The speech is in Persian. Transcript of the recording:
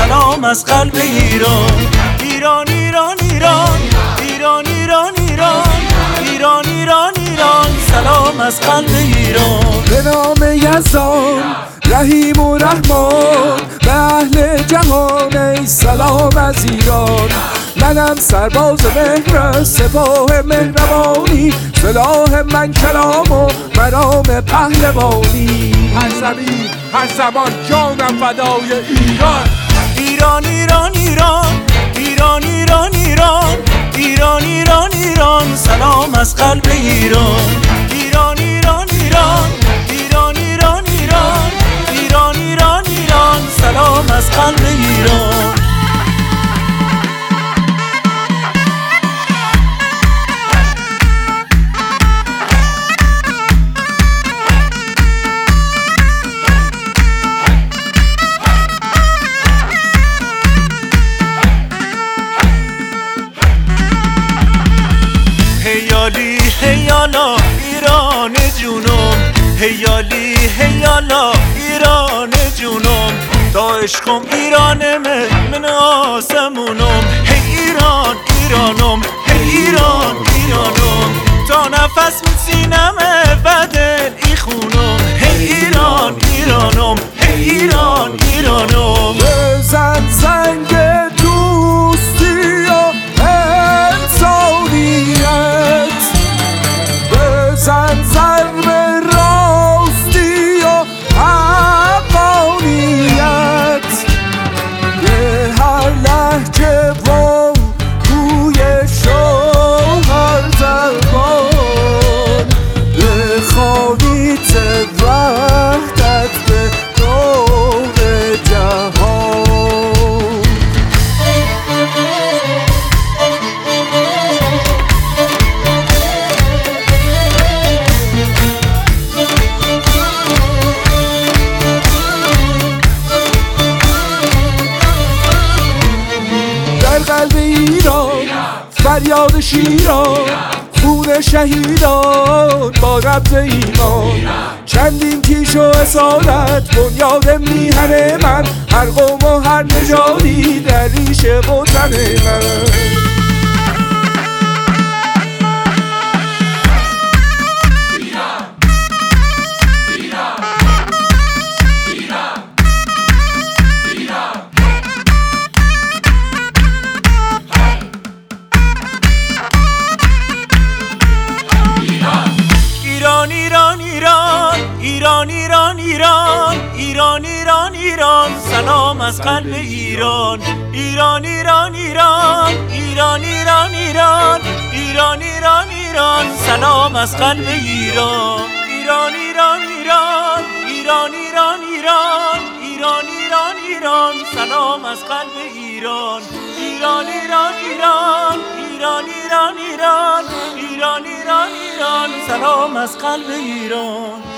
سلام از قلب ایران. ایران ایران ایران ایران ایران ایران ایران ایران ایران سلام از قلب ایران. به نام یزدان رحیم و رحمان، به اهل جهان ای سلام از ایران. منم سرباز مهر سپاه مهربانی، سلاح من کلام و مرام پهلوانی. هر زمین هر زمان جانم فدای ایران. ایران ایران ایران ایران ایران ایران ایران ایران ایران سلام از قلب ایران. ایران ایران ایران ایران ایران ایران ایران ایران ایران سلام از قلب ایران. هیالی هیالا ایران جونم، هیالی هیالا ایران جونم، تا عشقم ایرانمه من آسمونم. هی ایران ایرانم، هی ایران ایرانم، تا نفس من سینمه و دل ای خونم. هی ایران ایرانم، هی ایران ایرانم. بزن زنگ دوستی و انسانیت، بزن ضرب راستی و حقانیت. به هر لهجه و بوی شوهر زبان، بخوانید وحدت به دور جهان. در قلب ایران فریاد شیران، خون شهیدان با رمز ایمان. چندین کیش و اصالت بنیاد میهن من، هر قوم و هر نژادی در ریشه وطن من. ایران ایران ایران ایران ایران ایران ایران ایران ایران سلام از قلب ایران. ایران ایران ایران ایران ایران ایران ایران ایران ایران سلام از قلب ایران. ایران ایران ایران ایران ایران ایران ایران ایران ایران سلام از قلب ایران. ایران ایران ایران ایران ایران ایران ایران ایران ایران سلام از قلب ایران.